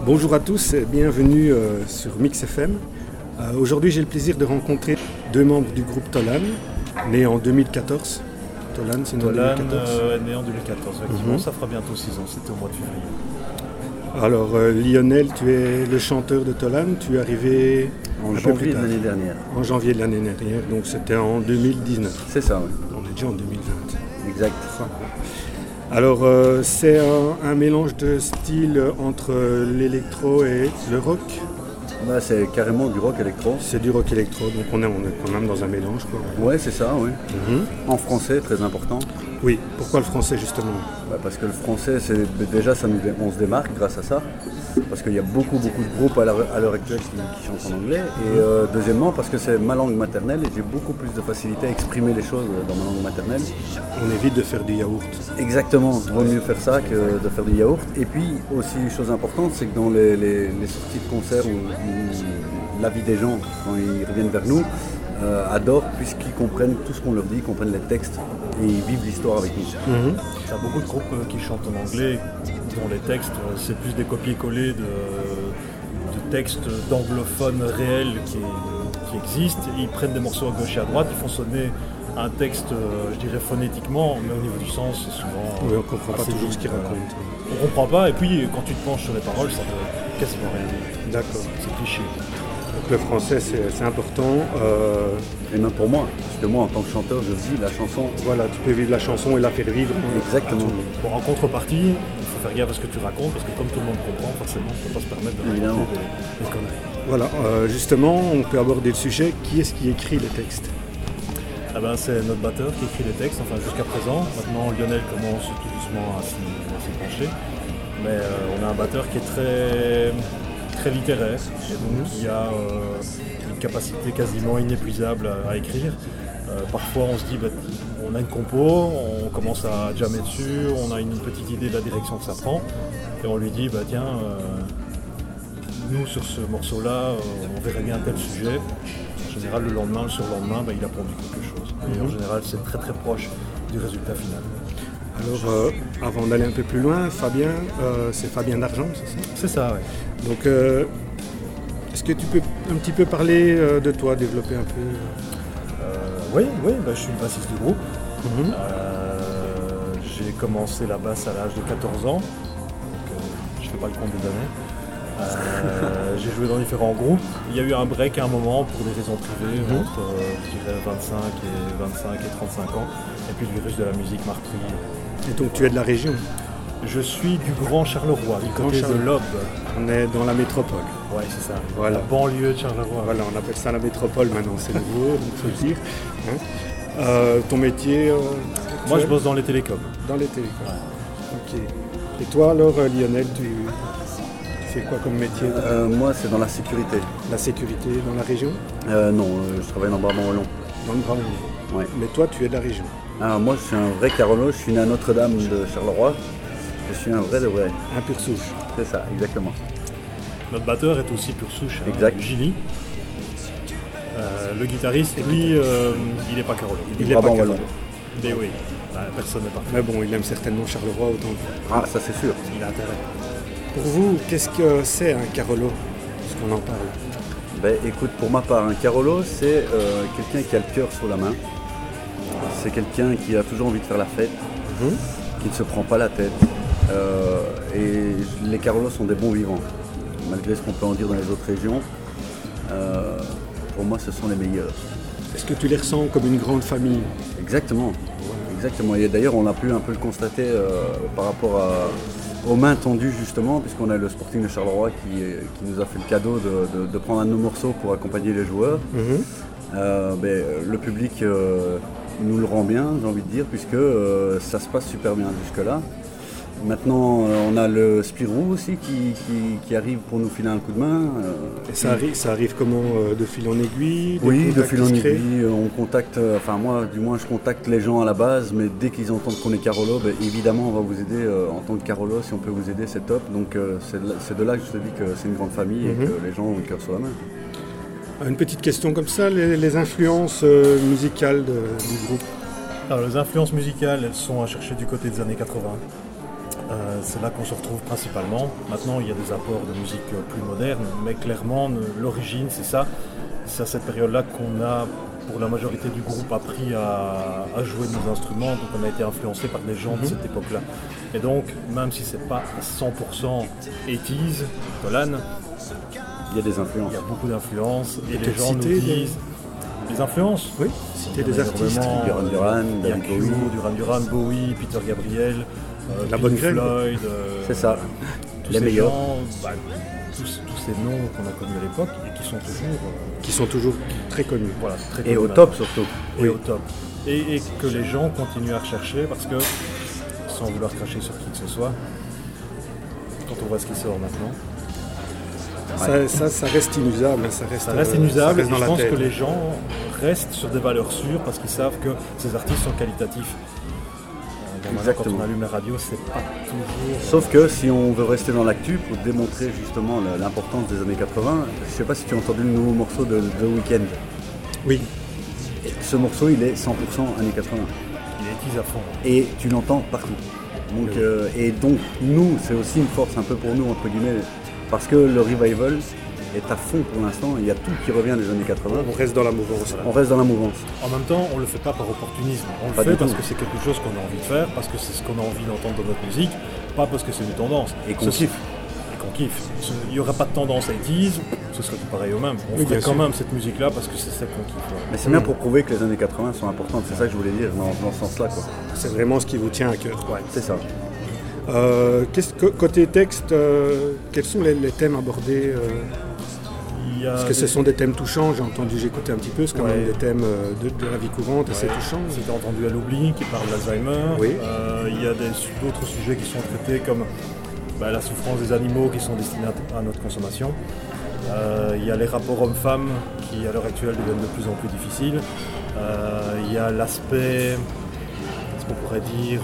Bonjour à tous et bienvenue sur Mix FM. Aujourd'hui, j'ai le plaisir de rencontrer deux membres du groupe Tolan, nés en 2014. Tolan, c'est né en 2014. Tolan est né en 2014, effectivement, ça fera bientôt 6 ans, c'était au mois de février. Alors Lionel, tu es le chanteur de Tolan, tu es arrivé en janvier de l'année dernière. En janvier de l'année dernière, donc c'était en 2019. C'est ça, oui. On est déjà en 2020. Exact. Alors c'est un mélange de styles entre l'électro et le rock. Bah, c'est carrément du rock électro. C'est du rock électro, donc on est quand même dans un mélange, quoi. Ouais, c'est ça, oui. En français, très important. Oui, pourquoi le français justement? Parce que le français, déjà, on se démarque grâce à ça. Parce qu'il y a beaucoup de groupes à l'heure actuelle qui chantent en anglais. Et deuxièmement, parce que c'est ma langue maternelle et j'ai beaucoup plus de facilité à exprimer les choses dans ma langue maternelle. On évite de faire du yaourt. Exactement, il vaut mieux faire ça que de faire du yaourt. Et puis aussi, une chose importante, c'est que dans les sorties de concerts ou la vie des gens, quand ils reviennent vers nous, adorent puisqu'ils comprennent tout ce qu'on leur dit, ils comprennent les textes et ils vivent l'histoire avec nous. Il y a beaucoup de groupes qui chantent en anglais, dont les textes, c'est plus des copier-coller de textes d'anglophones réels qui existent. Ils prennent des morceaux à gauche et à droite, ils font sonner un texte, je dirais phonétiquement, mais au niveau du sens, c'est souvent... Oui, on ne comprend pas toujours ce qu'ils racontent. On ne comprend pas, et puis quand tu te penches sur les paroles, ça veut quasiment rien dire. D'accord. C'est cliché. Donc le français, c'est important. Et même pour moi, parce que moi, en tant que chanteur, je vis la chanson. Voilà, tu peux vivre la chanson et la faire vivre. Exactement. Pour en contrepartie, il faut faire gaffe à ce que tu racontes, parce que comme tout le monde comprend, forcément, on ne peut pas se permettre de raconter des conneries. Voilà, justement, on peut aborder le sujet. Qui est-ce qui écrit les textes? C'est notre batteur qui écrit les textes, enfin jusqu'à présent. Maintenant, Lionel commence tout doucement à s'y pencher. Mais on a un batteur qui est très littéraire, et donc qui a une capacité quasiment inépuisable à écrire. Parfois on se dit, on a une compo, on commence à jammer dessus, on a une petite idée de la direction que ça prend, et on lui dit, nous sur ce morceau-là, on verrait bien tel sujet. En général, le lendemain, le surlendemain, il a pondu quelque chose. Et en général, c'est très très proche du résultat final. Alors, avant d'aller un peu plus loin, Fabien, c'est Fabien d'Argent, c'est ça? C'est ça, oui. Donc, est-ce que tu peux un petit peu parler de toi, développer un peu? Oui, je suis le bassiste du groupe. J'ai commencé la basse à l'âge de 14 ans, donc je ne fais pas le compte des années. J'ai joué dans différents groupes. Il y a eu un break à un moment pour des raisons privées, entre je dirais 25 et 35 ans. Et puis le virus de la musique m'a repris. Et donc tu es de la région? Je suis du Grand Charleroi, du côté de l'Aube. On est dans la métropole. Ouais, c'est ça. Voilà. La banlieue de Charleroi. Voilà, on appelle ça la métropole maintenant, c'est nouveau, il faut le dire. Ton métier Moi, je bosse dans les télécoms. Dans les télécoms. Ouais. Ok. Et toi alors, Lionel, tu fais quoi comme métier? Moi, c'est dans la sécurité. La sécurité dans la région? Non, je travaille dans le Brabant-Wallon. Dans le Brabant-Wallon. Ouais. Mais toi, tu es de la région? Alors moi, je suis un vrai Carolo, je suis né à Notre-Dame de Charleroi. Je suis un vrai de vrai. Un pur souche. C'est ça, exactement. Notre batteur est aussi pur souche, exact. Gilly. Le guitariste, lui, il n'est pas Carolo. Il n'est pas Carolo. Mais oui, personne n'est parfait. Mais bon, il aime certainement Charleroi autant que... Ah, ça c'est sûr. Il a intérêt. Pour vous, qu'est-ce que c'est un Carolo? Est-ce qu'on en parle? Écoute, pour ma part, un Carolo, c'est quelqu'un qui a le cœur sur la main. C'est quelqu'un qui a toujours envie de faire la fête, qui ne se prend pas la tête. Et les Carolos sont des bons vivants, malgré ce qu'on peut en dire dans les autres régions. Pour moi, ce sont les meilleurs. Est-ce que tu les ressens comme une grande famille? Exactement. Exactement. Et d'ailleurs, on a pu un peu le constater par rapport aux mains tendues, justement, puisqu'on a le Sporting de Charleroi qui nous a fait le cadeau de prendre un de nos morceaux pour accompagner les joueurs. Le public nous le rend bien, j'ai envie de dire, puisque ça se passe super bien jusque-là. Maintenant, on a le Spirou aussi qui arrive pour nous filer un coup de main. Et ça arrive comment? De fil en aiguille? Oui, de fil en aiguille. On contacte, moi, du moins, je contacte les gens à la base, mais dès qu'ils entendent qu'on est Carolo, évidemment, on va vous aider en tant que Carolo. Si on peut vous aider, c'est top. Donc, c'est de là que je te dis que c'est une grande famille et que les gens ont le cœur sur la main. Une petite question comme ça, les influences musicales du groupe? Alors, les influences musicales, elles sont à chercher du côté des années 80. C'est là qu'on se retrouve principalement. Maintenant, il y a des apports de musique plus modernes, mais clairement, l'origine, c'est ça. C'est à cette période-là qu'on a, pour la majorité du groupe, appris à jouer de nos instruments. Donc, on a été influencé par des gens de cette époque-là. Et donc, même si c'est pas à 100% 80s, Tolan, il y a des influences. Il y a beaucoup d'influences. Et les gens nous disent... Les influences? Oui, citer des artistes. Duran Duran, Bowie, Peter Gabriel, La Bonne Graine. Floyd, c'est ça, tous les ces meilleurs. gens, tous ces noms qu'on a connus à l'époque et qui sont toujours très connus. Voilà, très et connus au maintenant. top surtout. Et au top. Et que les gens continuent à rechercher parce que, sans vouloir cracher sur qui que ce soit, quand on voit ce qui sort maintenant, ça reste inusable. Ça reste inusable, dans et je la pense tête. que les gens restent sur des valeurs sûres parce qu'ils savent que ces artistes sont qualitatifs. Quand on allume la radio, c'est pas toujours... Sauf que si on veut rester dans l'actu, pour démontrer justement l'importance des années 80, je sais pas si tu as entendu le nouveau morceau de The Weeknd. Oui. Et ce morceau, il est 100% années 80. Il est tease à fond. Et tu l'entends partout. Donc, et donc, nous, c'est aussi une force un peu pour nous, entre guillemets, parce que le revival est à fond pour l'instant. Il y a tout qui revient des années 80. On reste dans la mouvance. On reste dans la mouvance. En même temps, on ne le fait pas par opportunisme. On Pas le fait du parce tout. que c'est quelque chose qu'on a envie de faire, parce que c'est ce qu'on a envie d'entendre dans notre musique, pas parce que c'est une tendance. Et qu'on kiffe. Et qu'on kiffe. Il n'y aurait pas de tendance 80s, ce serait tout pareil au même. On ferait quand même cette musique-là parce que c'est celle qu'on kiffe. Ouais. Mais c'est bien pour prouver que les années 80 sont importantes. C'est ça que je voulais dire dans ce sens-là, quoi. C'est vraiment ce qui vous tient à cœur. Ouais, c'est ça. Côté texte, quels sont les thèmes abordés Parce que ce sont des thèmes touchants, j'ai écouté un petit peu, c'est quand même des thèmes de la vie courante assez touchants. C'était entendu à l'oubli, qui parle d'Alzheimer. Oui. Il y a d'autres sujets qui sont traités comme la souffrance des animaux qui sont destinés à notre consommation. Il y a les rapports hommes-femmes qui à l'heure actuelle deviennent de plus en plus difficiles. Il y a l'aspect, ce qu'on pourrait dire,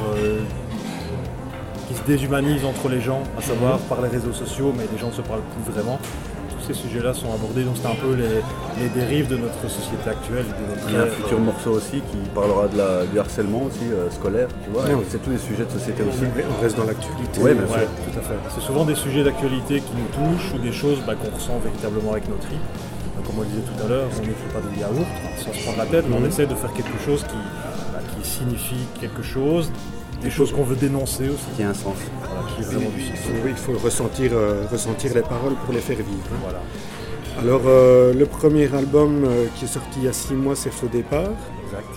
qui se déshumanise entre les gens, à savoir par les réseaux sociaux, mais les gens ne se parlent plus vraiment. Tous ces sujets-là sont abordés, donc c'est un peu les dérives de notre société actuelle. Il y a un futur morceau aussi qui parlera du harcèlement aussi, scolaire, tu vois. Oui. C'est tous les sujets de société aussi. On reste dans l'actualité. Oui, bien sûr. Tout à fait. C'est souvent des sujets d'actualité qui nous touchent ou des choses qu'on ressent véritablement avec notre vie. Donc, comme on le disait tout à l'heure, on n'écrit pas de yaourt sans se prendre la tête, mais on essaie de faire quelque chose qui signifie quelque chose, des choses qu'on veut dénoncer aussi. Qui a un sens. Voilà, qui est vraiment du sens. Oui, il faut ressentir les paroles pour les faire vivre. Hein. Voilà. Alors, le premier album qui est sorti il y a 6 mois, c'est Faux Départ. Exact.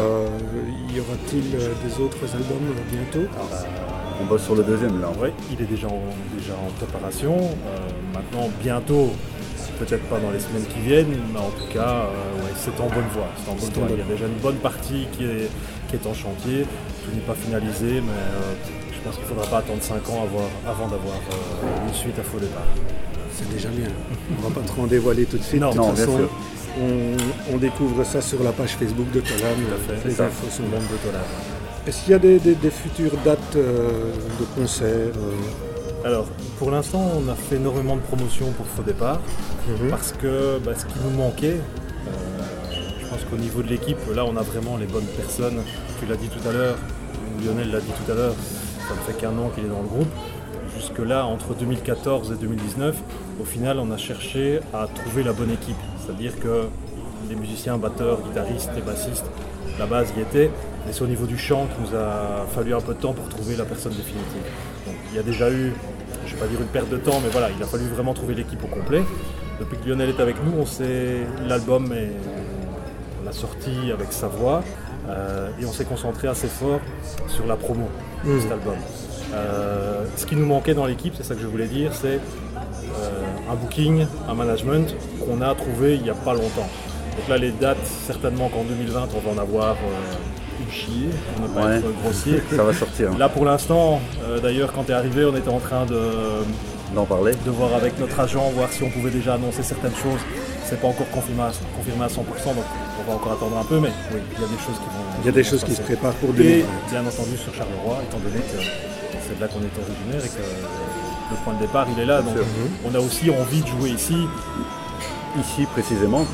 Y aura-t-il des autres albums bientôt? On bosse sur le deuxième là. Oui, il est déjà en préparation. Maintenant, bientôt, peut-être pas dans les semaines qui viennent, mais en tout cas, c'est en bonne voie. Il y a déjà une bonne partie qui est en chantier. Tout n'est pas finalisé, mais je pense qu'il ne faudra pas attendre 5 ans avant d'avoir une suite à Faux Départ. C'est déjà bien. On ne va pas trop en dévoiler tout de suite. Non, de toute bien façon, sûr. on découvre ça sur la page Facebook de Tolan. Les infos sont là. de Tolan. Est-ce qu'il y a des futures dates de concerts Alors, pour l'instant, on a fait énormément de promotions pour Faux Départ, parce que ce qui nous manquait, je pense qu'au niveau de l'équipe, là, on a vraiment les bonnes personnes. Tu l'as dit tout à l'heure, Lionel l'a dit tout à l'heure, ça ne fait qu'un an qu'il est dans le groupe. Jusque-là, entre 2014 et 2019, au final, on a cherché à trouver la bonne équipe. C'est-à-dire que les musiciens, batteurs, guitaristes et bassistes, la base y était, mais c'est au niveau du chant qu'il nous a fallu un peu de temps pour trouver la personne définitive. Donc, il y a déjà eu, je ne vais pas dire une perte de temps, mais voilà, il a fallu vraiment trouver l'équipe au complet. Depuis que Lionel est avec nous, l'album on l'a sorti avec sa voix et on s'est concentré assez fort sur la promo de cet album. Ce qui nous manquait dans l'équipe, c'est ça que je voulais dire, c'est un booking, un management qu'on a trouvé il n'y a pas longtemps. Donc là, les dates, certainement qu'en 2020, on va en avoir une chier, pour ne pas être grossier. Ça va sortir. Hein. Là, pour l'instant, d'ailleurs, quand tu es arrivé, on était en train d'en parler, de voir avec notre agent, voir si on pouvait déjà annoncer certaines choses. C'est pas encore confirmé à 100%, donc on va encore attendre un peu, mais oui, il y a des choses qui vont. Il y a des choses qui se préparent pour 2020. Et bien entendu sur Charleroi, étant donné que c'est de là qu'on est originaire et que le point de départ il est là. Donc on a aussi envie de jouer ici. Ici précisément en plus.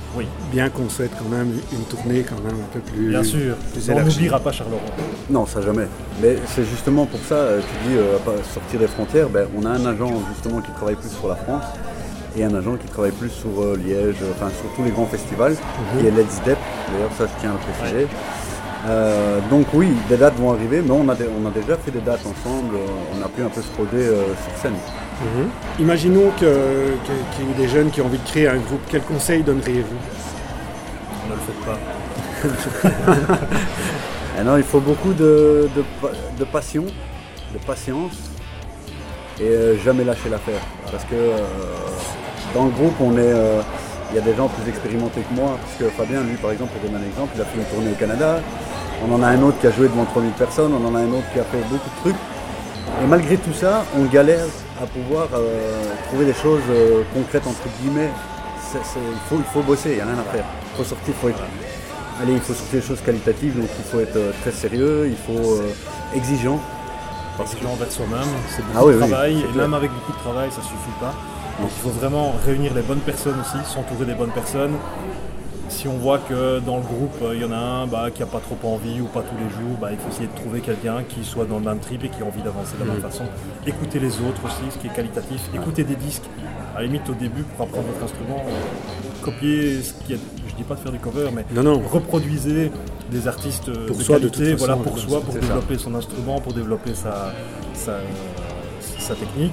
Oui. Bien qu'on souhaite quand même une tournée quand même un peu plus Bien sûr, plus on élargie. n'oubliera pas Charleroi. Non, ça jamais. Mais c'est justement pour ça, tu dis pas sortir des frontières, on a un agent justement qui travaille plus sur la France et un agent qui travaille plus sur Liège, enfin sur tous les grands festivals, qui est Let's Step, d'ailleurs ça je tiens à le préciser. Donc oui, des dates vont arriver, mais on a déjà fait des dates ensemble, on a pu un peu se roder sur scène. Imaginons qu'il y ait des jeunes qui ont envie de créer un groupe. Quel conseil donneriez-vous? Ne le faites pas. Et non, il faut beaucoup de passion, de patience et jamais lâcher l'affaire. Parce que dans le groupe, il y a des gens plus expérimentés que moi. Parce que Fabien, lui par exemple, pour donner un exemple, il a fait une tournée au Canada. On en a un autre qui a joué devant 3000 personnes, on en a un autre qui a fait beaucoup de trucs. Et malgré tout ça, on galère à pouvoir trouver des choses concrètes entre guillemets. Il faut bosser, il n'y a rien à faire. Il faut sortir des choses qualitatives, donc il faut être très sérieux, il faut exigeant. Exigeant envers soi-même, c'est beaucoup de travail, et même avec beaucoup de travail, ça ne suffit pas. Donc il faut vraiment réunir les bonnes personnes aussi, s'entourer des bonnes personnes. Si on voit que dans le groupe, il y en a un qui n'a pas trop envie ou pas tous les jours, il faut essayer de trouver quelqu'un qui soit dans le même trip et qui a envie d'avancer de la même façon. Écouter les autres aussi, ce qui est qualitatif. Écouter des disques, à la limite au début pour apprendre votre instrument, copier ce qui est, je dis pas de faire des covers, mais reproduisez des artistes pour de soi, qualité, de toute façon, pour soi, pour développer son instrument, pour développer sa technique.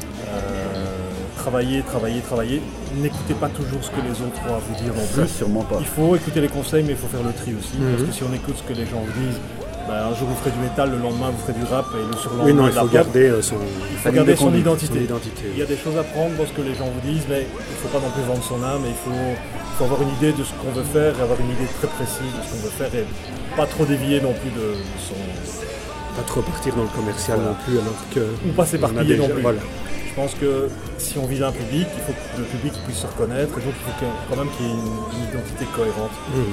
Travailler. N'écoutez pas toujours ce que les autres ont à vous dire non plus. Sûrement pas. Il faut écouter les conseils, mais il faut faire le tri aussi. Parce que si on écoute ce que les gens vous disent, un jour vous ferez du métal, le lendemain vous ferez du rap et le surlendemain il faut garder son identité. Il y a des choses à prendre dans ce que les gens vous disent, mais il ne faut pas non plus vendre son âme. Il faut avoir une idée de ce qu'on veut faire et avoir une idée très précise de ce qu'on veut faire et pas trop dévier non plus de son... Pas trop partir dans le commercial non plus, alors que... Ou pas s'éparpiller non plus. Voilà. Je pense que si on vise un public, il faut que le public puisse se reconnaître, et donc il faut quand même qu'il y ait une identité cohérente.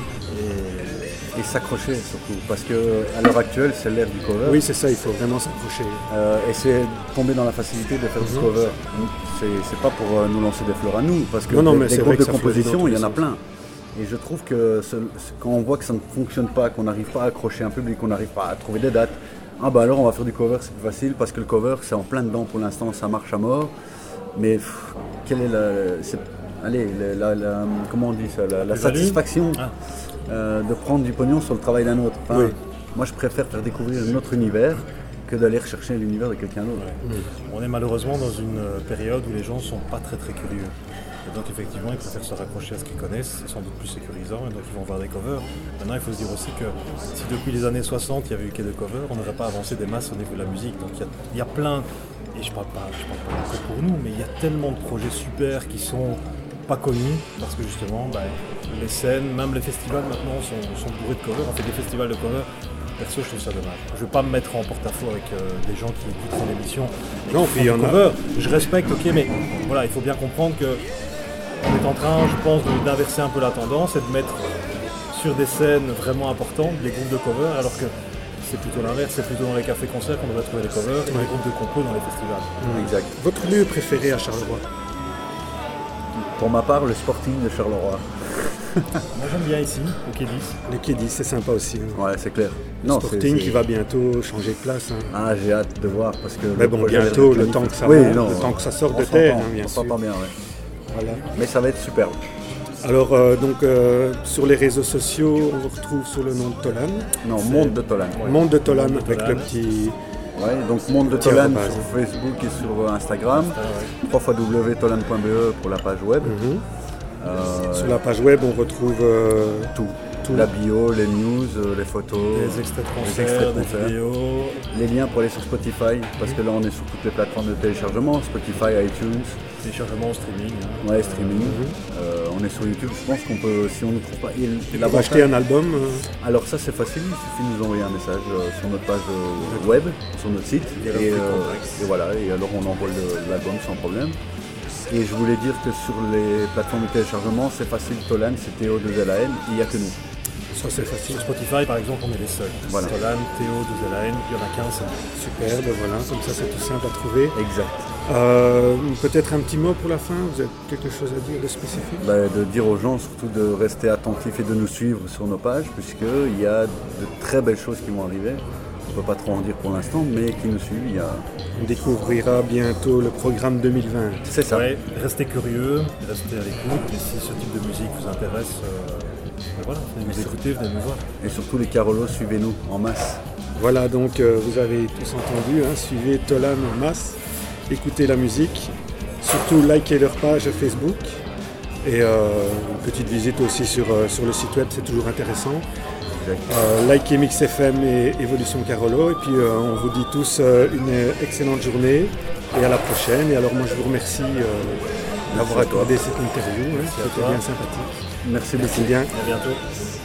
Et s'accrocher surtout, parce qu'à l'heure actuelle, c'est l'ère du cover. Oui, c'est ça, il faut vraiment s'accrocher. Et c'est tomber dans la facilité de faire du cover. C'est pas pour nous lancer des fleurs à nous, parce que des groupes de composition, il y en a plein. Et je trouve que quand on voit que ça ne fonctionne pas, qu'on n'arrive pas à accrocher un public, qu'on n'arrive pas à trouver des dates, alors on va faire du cover, c'est plus facile parce que le cover c'est en plein dedans pour l'instant, ça marche à mort. Mais quelle est comment on dit ça, la satisfaction de prendre du pognon sur le travail d'un autre. Moi je préfère faire découvrir un autre univers que d'aller rechercher l'univers de quelqu'un d'autre. On est malheureusement dans une période où les gens ne sont pas très très curieux. Et donc effectivement, ils préfèrent se raccrocher à ce qu'ils connaissent, c'est sans doute plus sécurisant, et donc ils vont voir des covers. Maintenant, il faut se dire aussi que si depuis les années 60, il y avait eu que des covers, on n'aurait pas avancé des masses au niveau de la musique. Donc il y a plein, et je parle pas que pour nous, mais il y a tellement de projets super qui sont pas connus, parce que justement, les scènes, même les festivals maintenant sont bourrés de covers. On fait des festivals de covers. Perso, je trouve ça dommage. Je ne veux pas me mettre en porte-à-faux avec des gens qui écoutent l'émission. Non, il y en a. Je respecte, ok, mais voilà, il faut bien comprendre que on est en train, je pense, d'inverser un peu la tendance et de mettre sur des scènes vraiment importantes des groupes de covers, alors que c'est plutôt l'inverse, c'est plutôt dans les cafés-concerts qu'on devrait trouver les covers et les groupes de compos dans les festivals. Exact. Votre lieu préféré à Charleroi? Pour ma part, le Sporting de Charleroi. Moi j'aime bien ici, au Quai 10. Le Quai 10, c'est sympa aussi. Ouais, c'est clair. Le Sporting qui va bientôt changer de place. Ah, j'ai hâte de voir parce que... Mais bon, bientôt, le temps que ça le temps que ça sorte de terre, bien sûr. On s'entend bien, ouais. Voilà. Mais ça va être superbe. Alors, sur les réseaux sociaux, on vous retrouve sous le nom de Tolan. Non, Monde de Tolan. Ouais. Monde de Tolan avec le petit... Ouais, donc Monde de Tolan sur Facebook et sur Instagram. www.tolan.be pour la page web. Sur la page web, on retrouve tout. La bio, les news, les photos, les extraits de concerts, des vidéos. Les liens pour aller sur Spotify, parce que là on est sur toutes les plateformes de téléchargement, Spotify, iTunes. Téléchargement, streaming. Ouais, streaming. On est sur YouTube, je pense qu'on peut, si on ne trouve pas... Il va acheter un album Alors ça c'est facile, il suffit de nous envoyer un message sur notre page web, sur notre site. Et voilà, et alors on envoie l'album sans problème. Et je voulais dire que sur les plateformes de téléchargement, c'est facile, Tolan, c'est TO2LAN, il n'y a que nous. Ça c'est facile. Sur Spotify, par exemple, on est les seuls. Voilà. Tolan, Théo, 12 il y en a 15. Super, ben voilà, comme ça c'est tout simple à trouver. Exact. Peut-être un petit mot pour la fin, vous avez quelque chose à dire de spécifique? De dire aux gens surtout de rester attentifs et de nous suivre sur nos pages, puisqu'il y a de très belles choses qui vont arriver. On ne peut pas trop en dire pour l'instant, mais qui nous suivent, On découvrira bientôt le programme 2020. C'est ça. Ouais, restez curieux, restez à l'écoute, et si ce type de musique vous intéresse, voilà, venez nous écouter, venez nous voir. Et surtout les Carolos, suivez-nous en masse. Voilà, donc vous avez tous entendu, suivez Tolan en masse, écoutez la musique, surtout likez leur page Facebook et une petite visite aussi sur le site web, c'est toujours intéressant. Likez Mix FM et Évolution Carolo, et puis on vous dit tous une excellente journée et à la prochaine. Et alors moi je vous remercie d'avoir accordé cette interview, c'était bien sympathique. Merci beaucoup. Bien. À bientôt.